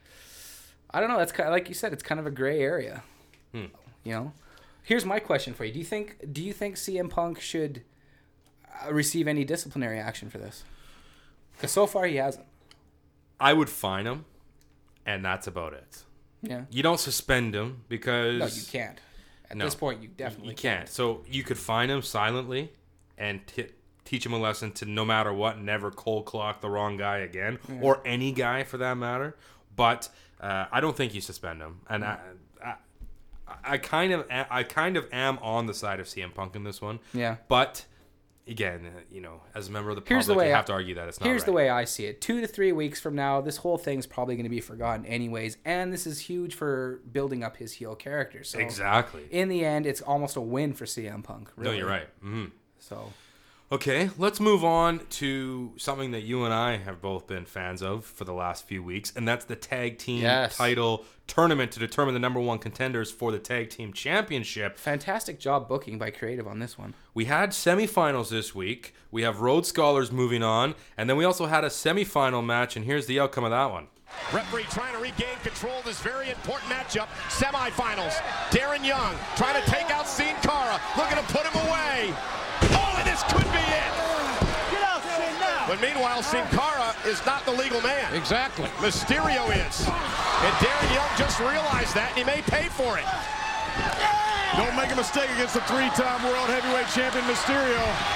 I don't know. That's kind of, like you said, it's kind of a gray area. Hmm. You know, here's my question for you: Do you think do you think C M Punk should uh, receive any disciplinary action for this? Because so far he hasn't. I would fine him, and that's about it. Yeah. You don't suspend him because No, you can't. At No, this point, you definitely you can't. So you could fine him silently and t- teach him a lesson to no matter what, never cold clock the wrong guy again, yeah. or any guy for that matter. But uh, I don't think you suspend him, and I, I, I kind of, I kind of am on the side of C M Punk in this one. Yeah. But again, you know, as a member of the Here's public, the way you I- have to argue that it's not. Here's right. the way I see it. Two to three weeks from now, this whole thing's probably going to be forgotten anyways, and this is huge for building up his heel character. So Exactly. in the end, it's almost a win for C M Punk. Really. No, you're right. Mm-hmm. So Okay, let's move on to something that you and I have both been fans of for the last few weeks, and that's the tag team Yes. title tournament to determine the number one contenders for the tag team championship. fantastic job booking by Creative on this one. We had semifinals this week. We have Rhodes Scholars moving on, and then we also had a semifinal match, and here's the outcome of that one. Referee trying to regain control of this very important matchup. Semifinals. Darren Young trying to take out Sin Cara. Looking to put him away. Oh, and this could be it. Get out, Sin, now. But meanwhile, Sin Cara is not the legal man. Exactly. Mysterio is. And Darren Young just realized that, and he may pay for it. Don't make a mistake against the three-time world heavyweight champion Mysterio.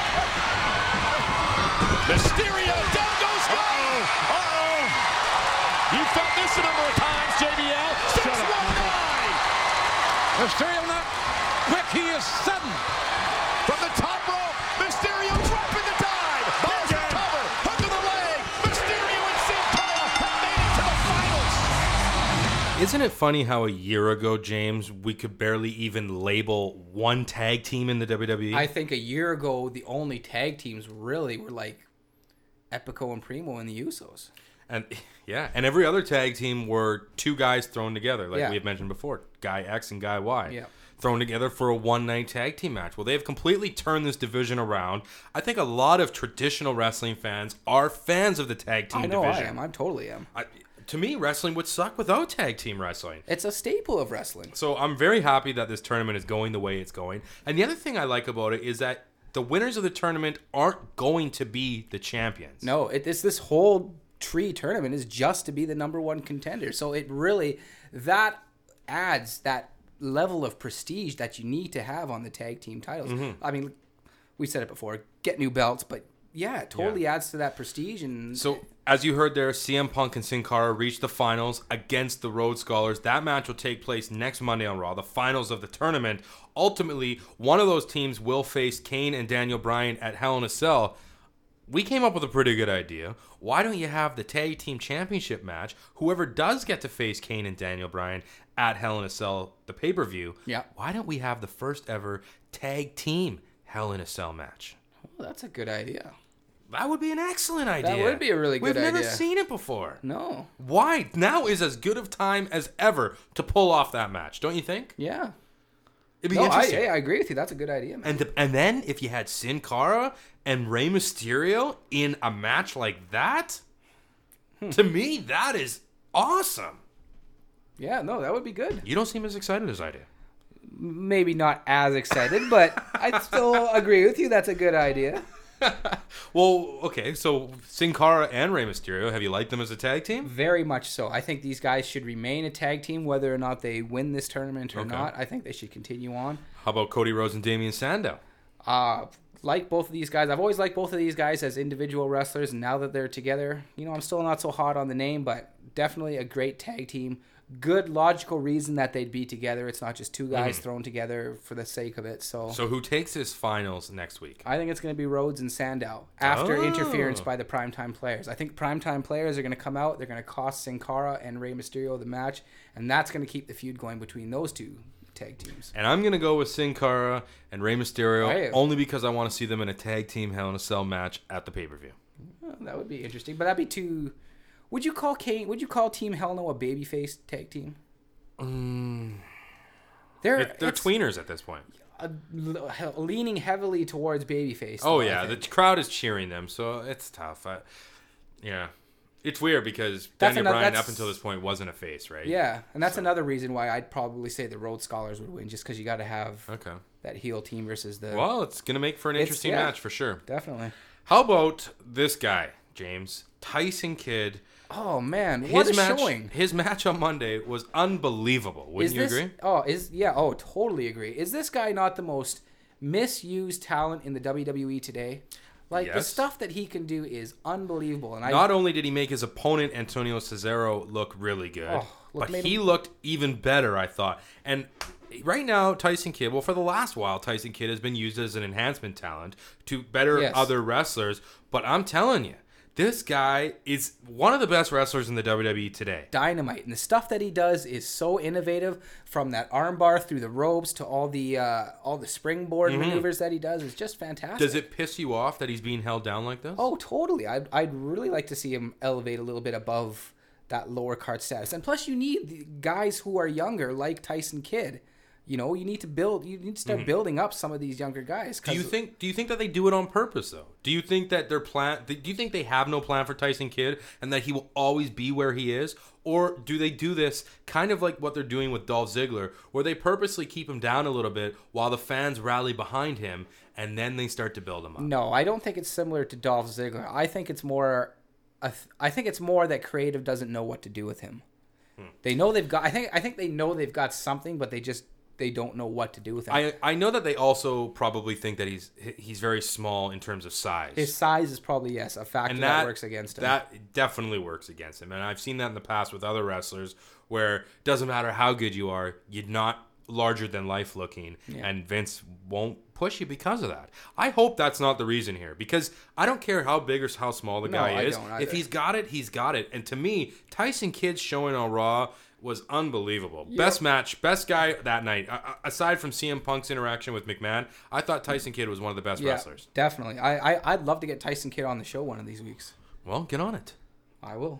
Mysterio, down goes Young. Uh-oh. You felt this a number of times, J B L. six one nine. Mysterio not quick, he is sudden. From the top rope, Mysterio dropping the dive. There's the cover. Hook of the leg. Mysterio and Sin Cara have made it to the finals. Isn't it funny how a year ago, James, we could barely even label one tag team in the W W E? I think a year ago, the only tag teams really were like Epico and Primo and the Usos. And yeah, and every other tag team were two guys thrown together, like Yeah. we had mentioned before, Guy X and Guy Y, Yeah. thrown together for a one-night tag team match. Well, they have completely turned this division around. I think a lot of traditional wrestling fans are fans of the tag team I know division. I am. I totally am. I, to me, wrestling would suck without tag team wrestling. It's a staple of wrestling. So I'm very happy that this tournament is going the way it's going. And the other thing I like about it is that the winners of the tournament aren't going to be the champions. No, it, it's this whole tree tournament is just to be the number one contender. So it really, that adds that level of prestige that you need to have on the tag team titles. Mm-hmm. I mean, we said it before, get new belts, but yeah, it totally Yeah. adds to that prestige. And So, as you heard there, C M Punk and Sin Cara reached the finals against the Rhodes Scholars. That match will take place next Monday on Raw, the finals of the tournament. Ultimately, one of those teams will face Kane and Daniel Bryan at Hell in a Cell. We came up with a pretty good idea. Why don't you have the tag team championship match? Whoever does get to face Kane and Daniel Bryan at Hell in a Cell, the pay-per-view, Yeah. why don't we have the first ever tag team Hell in a Cell match? oh, that's a good idea. That would be an excellent idea. would be a really good We've never idea. seen it before. No. Why? Now is as good of time as ever to pull off that match, don't you think? Yeah. It'd be No, I, interesting. hey, I agree with you. That's a good idea, man. And the, and then if you had Sin Cara and Rey Mysterio in a match like that, Hmm. to me that is awesome. Yeah, no, that would be good. You don't seem as excited as I do. Maybe not as excited, but I still agree with you. That's a good idea. Well, okay, so Sin Cara and Rey Mysterio, have you liked them as a tag team? Very much so. I think these guys should remain a tag team, whether or not they win this tournament or Okay. not. I think they should continue on. How about Cody Rhodes and Damian Sandow? Uh, like both of these guys. I've always liked both of these guys as individual wrestlers, and now that they're together, you know, I'm still not so hot on the name, but definitely a great tag team. Good logical reason that they'd be together. It's not just two guys Mhm. thrown together for the sake of it. So, So who takes his finals next week? I think it's going to be Rhodes and Sandow after Oh. interference by the primetime players. I think primetime players are going to come out. They're going to cost Sin Cara and Rey Mysterio the match, and that's going to keep the feud going between those two tag teams. And I'm going to go with Sin Cara and Rey Mysterio Hey. only because I want to see them in a tag team Hell in a Cell match at the pay-per-view. Well, that would be interesting, but that'd be too. Would you call Kane? Would you call Team Hell No a babyface tag team? Mm. They're They're, they're it's tweeners at this point. a- leaning heavily towards babyface. Oh, though, I yeah, the think. crowd is cheering them, so it's tough. I, yeah. It's weird because That's Daniel another- Bryan that's- up until this point wasn't a face, right? Yeah, and that's another reason why I'd probably say the Rhodes Scholars would win, just because you got to have Okay. that heel team versus the. Well, it's going to make for an It's- interesting yeah. match for sure. Definitely. How about this guy, James? Tyson Kidd. Oh man, what His a match, showing! his match on Monday was unbelievable. Wouldn't Is you this, agree? Oh, is yeah. Oh, totally agree. Is this guy not the most misused talent in the W W E today? Like the Yes. stuff that he can do is unbelievable, and I Not only did he make his opponent Antonio Cesaro look really good, Oh, look, but made he him- looked even better, I thought. And right now, Tyson Kidd, well, for the last while, Tyson Kidd has been used as an enhancement talent to better Yes. other wrestlers. But I'm telling you, this guy is one of the best wrestlers in the W W E today. dynamite, and the stuff that he does is so innovative. From that armbar through the ropes to all the uh, all the springboard maneuvers that he does is just fantastic. Mm-hmm. Does it piss you off that he's being held down like this? Oh, totally. I'd, I'd really like to see him elevate a little bit above that lower card status. And plus, you need the guys who are younger, like Tyson Kidd. You know, you need to build. You need to start building up some of these younger guys. Do you 'cause- think? Do you think that they do it on purpose, though? Do you think that their plan? Do you think they have no plan for Tyson Kidd and that he will always be where he is, or do they do this kind of like what they're doing with Dolph Ziggler, where they purposely keep him down a little bit while the fans rally behind him, and then they start to build him up? No, I don't think it's similar to Dolph Ziggler. I think it's more. a th- I think it's more that creative doesn't know what to do with him. Hmm. They know they've got. I think. I think they know they've got something, but they just they don't know what to do with him. I I know that they also probably think that he's he's very small in terms of size. His size is probably yes a factor and that, that, works against him. That definitely works against him, and I've seen that in the past with other wrestlers, where it doesn't matter how good you are, you're not larger than life looking, Yeah. and Vince won't push you because of that. I hope that's not the reason here, because I don't care how big or how small the No, guy I is. don't If either. he's got it, he's got it. And to me, Tyson Kidd's showing on Raw was unbelievable. Best match, best guy that night. Uh, aside from C M Punk's interaction with McMahon, I thought Tyson Kidd was one of the best yeah, wrestlers. definitely. I, I I'd love to get Tyson Kidd on the show one of these weeks. Well, get on it. I will.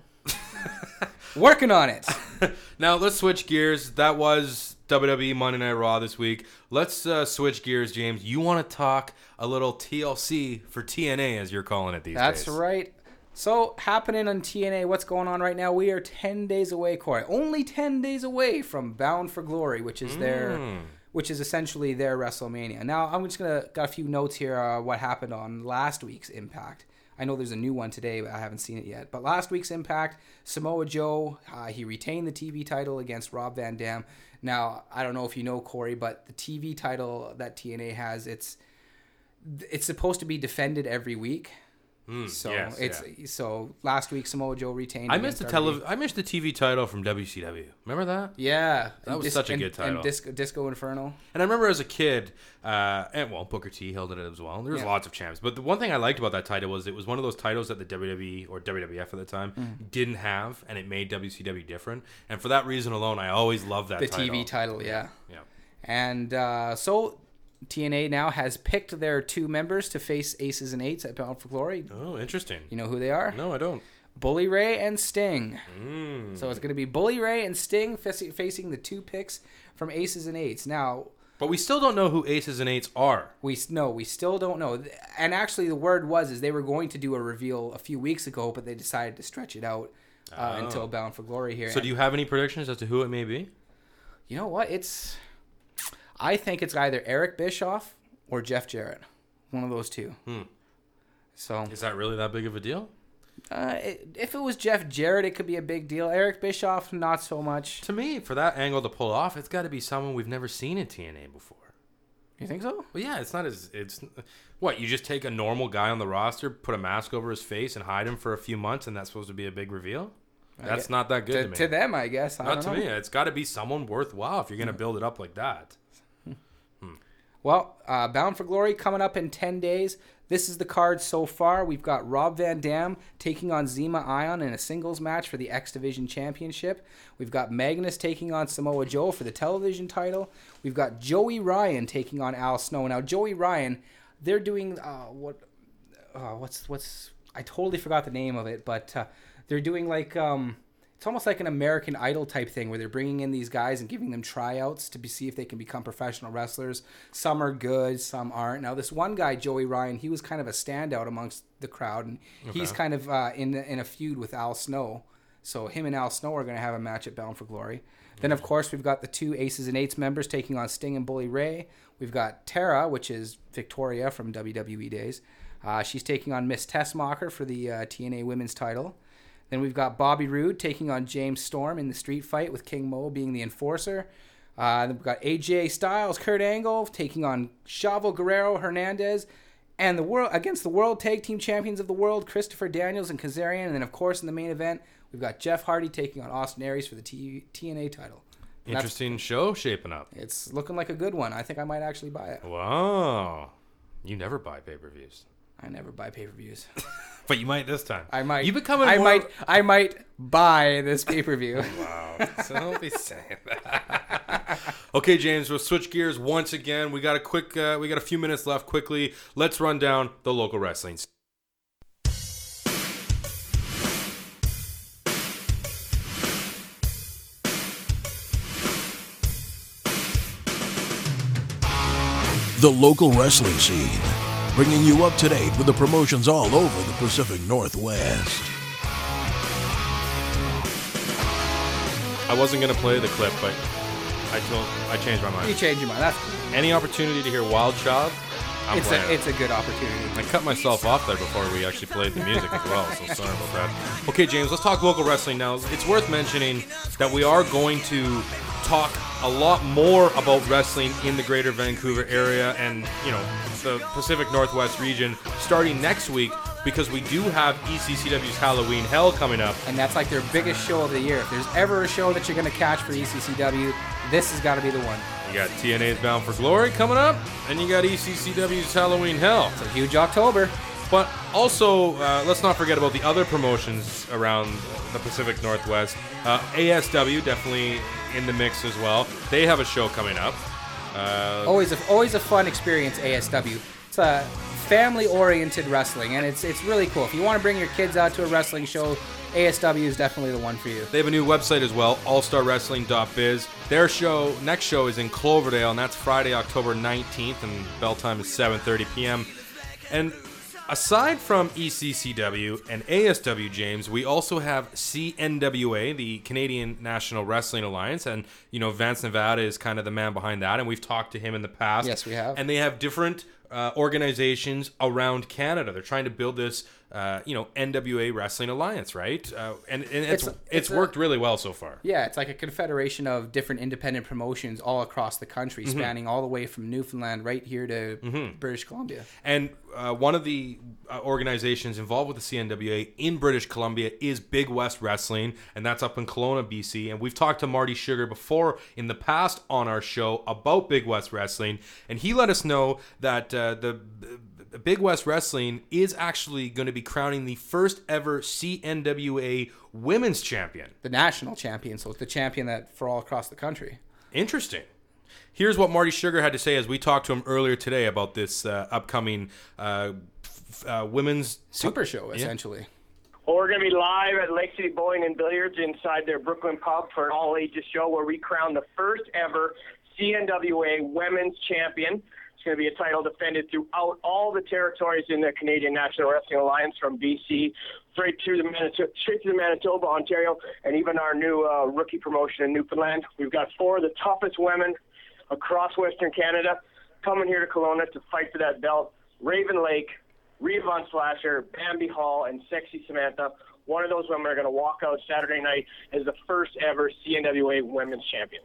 Working on it. Now let's switch gears. That was W W E Monday Night Raw this week. Let's uh, switch gears, James. You want to talk a little T L C for T N A, as you're calling it these That's days. right. So, happening on T N A, what's going on right now? We are ten days away, Corey. Only ten days away from Bound for Glory, which is their, which is essentially their WrestleMania. Now, I'm just gonna got a few notes here. Uh, what happened on last week's Impact? I know there's a new one today, but I haven't seen it yet. But last week's Impact, Samoa Joe, uh, he retained the T V title against Rob Van Dam. Now, I don't know if you know, Corey, but the T V title that T N A has, it's it's supposed to be defended every week. Mm, So yes, it's yeah. so last week Samoa Joe retained. I missed the against R V D. tele- I missed the T V title from W C W. Remember that? Yeah, That and was Dis- such a and- good title. And Disco, Disco Inferno. And I remember as a kid, uh, and well, Booker T held it as well. There was Yeah. lots of champs, but the one thing I liked about that title was it was one of those titles that the W W E or W W F at the time Mm. didn't have, and it made W C W different. And for that reason alone, I always loved that The title. T V title, yeah. Yeah. And uh, so T N A now has picked their two members to face Aces and Eights at Bound for Glory. Oh, interesting. You know who they are? No, I don't. Bully Ray and Sting. Mm. So it's going to be Bully Ray and Sting faci- facing the two picks from Aces and Eights. Now, But we still don't know who aces and eights are. We no, we still don't know. And actually, the word was is they were going to do a reveal a few weeks ago, but they decided to stretch it out uh, Oh. until Bound for Glory here. So do you have any predictions as to who it may be? You know what? It's I think it's either Eric Bischoff or Jeff Jarrett. One of those two. Hmm. So Is that really that big of a deal? uh, it, if it was Jeff Jarrett, it could be a big deal. Eric Bischoff, not so much. To me, for that angle to pull off, it's got to be someone we've never seen in T N A before. You think so? Well, yeah, it's not as it's what you just take a normal guy on the roster, put a mask over his face, and hide him for a few months, and that's supposed to be a big reveal. That's guess, not that good to, to, me. To them, I guess. I not don't to know. me. It's got to be someone worthwhile if you're going to build it up like that. Well, uh, Bound for Glory coming up in ten days. This is the card so far. We've got Rob Van Dam taking on Zema Ion in a singles match for the X Division Championship. We've got Magnus taking on Samoa Joe for the television title. We've got Joey Ryan taking on Al Snow. Now, Joey Ryan, they're doing uh, what? Uh, what's what's? I totally forgot the name of it, but uh, they're doing like um, it's almost like an American Idol type thing where they're bringing in these guys and giving them tryouts to be, see if they can become professional wrestlers. Some are good, some aren't. Now, this one guy, Joey Ryan, he was kind of a standout amongst the crowd, and Okay. he's kind of uh, in in a feud with Al Snow. So him and Al Snow are going to have a match at Bound for Glory. Then, of course, we've got the two Aces and Eights members taking on Sting and Bully Ray. We've got Tara, which is Victoria from W W E days. Uh, she's taking on Miss Tessmacher for the uh, T N A Women's title. Then we've got Bobby Roode taking on James Storm in the street fight with King Mo being the enforcer. Uh, then we've got A J Styles, Kurt Angle taking on Chavo Guerrero Hernandez. And the world against the World Tag Team Champions of the World, Christopher Daniels and Kazarian. And then, of course, in the main event, we've got Jeff Hardy taking on Austin Aries for the T- TNA title. And that's- Interesting show shaping up. It's looking like a good one. I think I might actually buy it. Wow. You never buy pay-per-views. I never buy pay-per-views. But you might this time. I might. You becoming I more... might. I might buy this pay-per-view. Wow. So don't be saying that. Okay, James, we'll switch gears once again. We got a quick, uh, we got a few minutes left. Quickly, let's run down the local wrestling. The local wrestling scene, bringing you up to date with the promotions all over the Pacific Northwest. I wasn't gonna play the clip, but I told, I changed my You mind. change your mind. That's cool. Any opportunity to hear Wild Child, I'm It's playing a it. it's a good opportunity. I cut myself off there before we actually played the music as well, so sorry about that. Okay, James, let's talk local wrestling now. It's worth mentioning that we are going to talk a lot more about wrestling in the greater Vancouver area and, you know, the Pacific Northwest region starting next week because we do have E C C W's Halloween Hell coming up. And that's like their biggest show of the year. If there's ever a show that you're going to catch for E C C W, this has got to be the one. You got T N A's Bound for Glory coming up, and you got E C C W's Halloween Hell. It's a huge October. But also, uh, let's not forget about the other promotions around the Pacific Northwest. Uh, A S W definitely in the mix as well. They have a show coming up. Uh, Always a, always a fun experience, A S W. It's a family-oriented wrestling, and it's it's really cool. If you want to bring your kids out to a wrestling show, A S W is definitely the one for you. They have a new website as well, all star wrestling dot biz. Their show, next show, is in Cloverdale, and that's Friday, October nineteenth, and bell time is seven thirty p.m. And aside from E C C W and A S W, James, we also have C N W A, the Canadian National Wrestling Alliance, and, you know, Vance Nevada is kind of the man behind that, and we've talked to him in the past. Yes, we have. And they have different uh, organizations around Canada. They're trying to build this, uh, you know, N W A Wrestling Alliance, right? Uh, and and it's It's- it's, it's a- worked really well so far. Yeah, it's like a confederation of different independent promotions all across the country, Mm-hmm. spanning all the way from Newfoundland right here to British Columbia. And uh, one of the uh, organizations involved with the C N W A in British Columbia is Big West Wrestling, and that's up in Kelowna, B C. And we've talked to Marty Sugar before in the past on our show about Big West Wrestling, and he let us know that uh, the uh, Big West Wrestling is actually going to be crowning the first ever C N W A Women's Champion. The national champion, so it's the champion that for all across the country. Interesting. Here's what Marty Sugar had to say as we talked to him earlier today about this uh, upcoming uh, f- uh, women's Super show, essentially. Well, we're going to be live at Lake City Bowling and Billiards inside their Brooklyn pub for an all-ages show where we crown the first ever C N W A Women's Champion. It's going to be a title defended throughout all the territories in the Canadian National Wrestling Alliance, from B C straight through the Manitoba, straight through the Manitoba, Ontario, and even our new uh, rookie promotion in Newfoundland. We've got four of the toughest women across Western Canada coming here to Kelowna to fight for that belt. Raven Lake, Rhea Von Slasher, Bambi Hall, and Sexy Samantha. One of those women are going to walk out Saturday night as the first ever C N W A Women's Champion.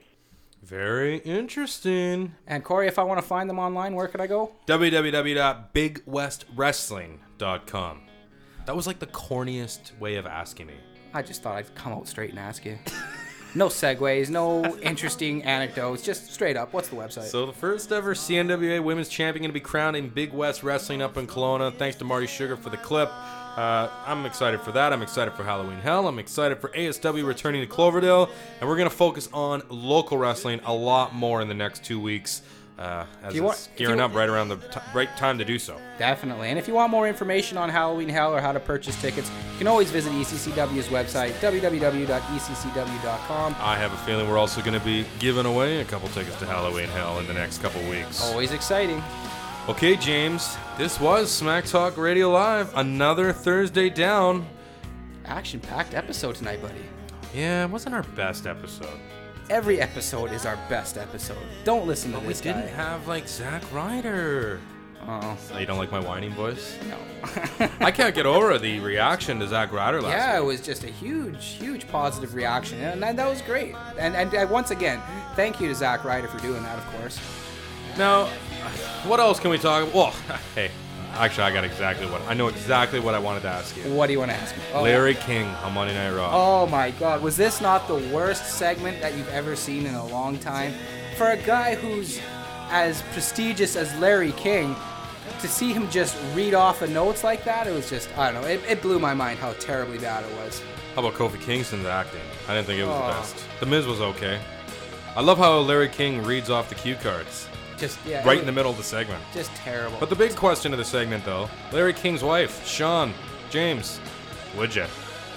Very interesting. And Corey, if I want to find them online, where could I go? w w w dot big west wrestling dot com. That was like the corniest way of asking me. I just thought I'd come out straight and ask you. No segues, no interesting anecdotes, just straight up. What's the website? So the first ever C N W A Women's Champion going to be crowned in Big West Wrestling up in Kelowna. Thanks to Marty Sugar for the clip. Uh, I'm excited for that. I'm excited for Halloween Hell. I'm excited for A S W returning to Cloverdale. And we're going to focus on local wrestling a lot more in the next two weeks. Uh, as you it's want, gearing you, up right around the t- right time to do so. Definitely. And if you want more information on Halloween Hell or how to purchase tickets, you can always visit E C C W's website, w w w dot e c c w dot com. I have a feeling we're also going to be giving away a couple tickets to Halloween Hell in the next couple weeks. Always exciting. Okay, James, this was Smack Talk Radio Live. Another Thursday down. Action-packed episode tonight, buddy. Yeah, it wasn't our best episode. Every episode is our best episode. Don't listen to but this we didn't guy. have, like, Zack Ryder. Oh. Oh, you don't like my whining voice? No. I can't get over the reaction to Zack Ryder last Yeah, week. it was just a huge, huge positive reaction, and that, that was great. And, and uh, once again, thank you to Zack Ryder for doing that, of course. Now, what else can we talk about? Well, hey, actually, I got exactly what I know exactly what I wanted to ask you. What do you want to ask me? Oh. Larry King on Monday Night Raw. Oh my God, was this not the worst segment that you've ever seen in a long time? For a guy who's as prestigious as Larry King, to see him just read off of notes like that, it was just, I don't know, it, it blew my mind how terribly bad it was. How about Kofi Kingston's acting? I didn't think it was Oh. the best. The Miz was okay. I love how Larry King reads off the cue cards. Just yeah, Right it in the middle of the segment. Just terrible. But the big question of the segment, though, Larry King's wife, Sean, James, would you?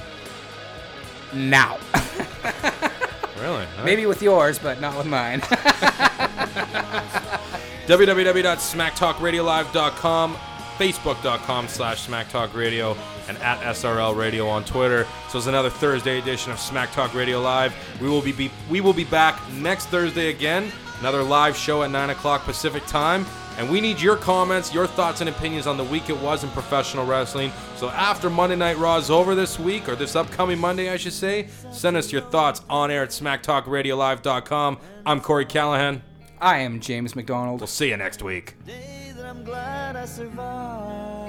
Now. Really? Huh? Maybe with yours, but not with mine. w w w dot smack talk radio live dot com, facebook dot com slash smack talk radio, and at S R L Radio on Twitter. So it's another Thursday edition of Smack Talk Radio Live. We will be, be we will be back next Thursday again. Another live show at nine o'clock Pacific time. And we need your comments, your thoughts and opinions on the week it was in professional wrestling. So after Monday Night Raw is over this week, or this upcoming Monday, I should say, send us your thoughts on air at smack talk radio live dot com. I'm Corey Callahan. I am James McDonald. We'll see you next week. Day that I'm glad I survived.